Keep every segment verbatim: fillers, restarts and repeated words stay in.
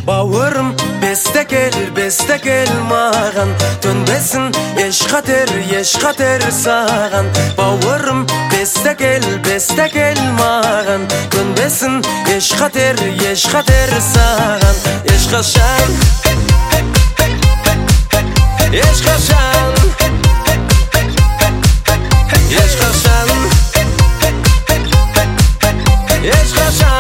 Бауырым, бесте кел, бесте кел маған. Төнбесін еш қатер, еш қатер саған. Бауырым, бесте кел, бесте кел маған. Төнбесін еш қатер, еш қатер саған. Еш қашан, еш қашан, еш қашан, еш қашан.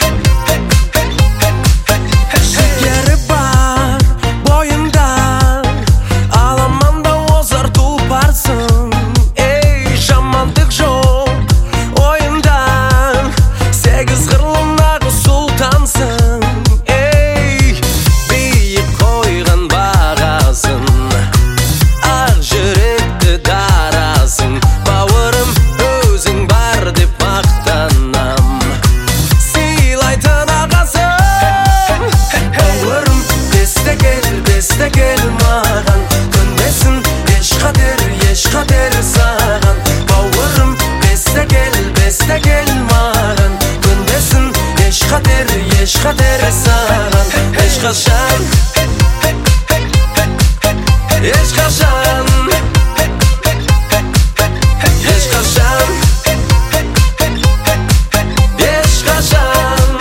Шекері бар бойымда, аламанда озар тұлпарсың. Ей, жамандық жоқ ойымда, сегіз қырлындағы сұлтансың. Ей, биік қойған бағасын, ақ жүректі дарасың. Бауырым, өзің бар деп мақтанам, сыйлайтын ағасың. Бауырым, бесте кел, бесте кел маған. Төнбесін еш қатер, еш қатер саған. Бауырым, бесте кел, бесте кел маған. Төнбесін еш қатер, еш қатер саған. Еш қашан, еш қашан, еш қашан, еш қашан.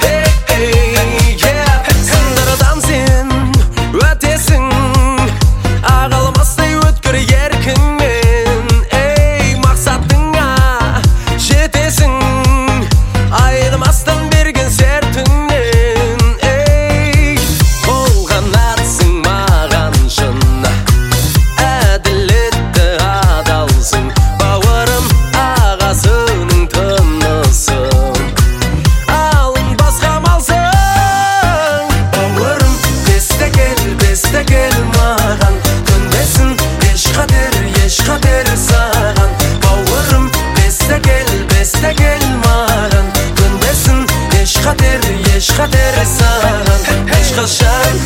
Сындырдан сен өтесің, ағалмастай өткір еркіңмен. Ей, мақсатыңа жетесің, айырмастан берген сертіңнен. Ей, қолғанатсың маған шын, әділетті адалсың. Бауырым, ағасының тынысың, алынбасқа малсың. Бауырым, бесте кел, бесте кел маған. Төнбесін еш қатер, еш қатер саған. Бауырым, бесте кел, бесте кел маған. Төнбесін еш қатер, еш қатер саған. Еш қашан,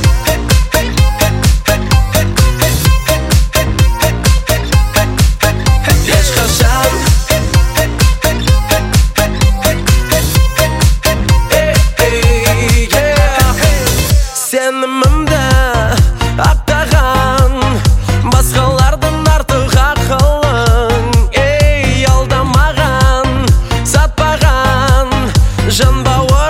еш қашан, сенімімді ақтаған, басқалардан артық ақылың. Ей, алдамаған, сатпаған, жан бауыр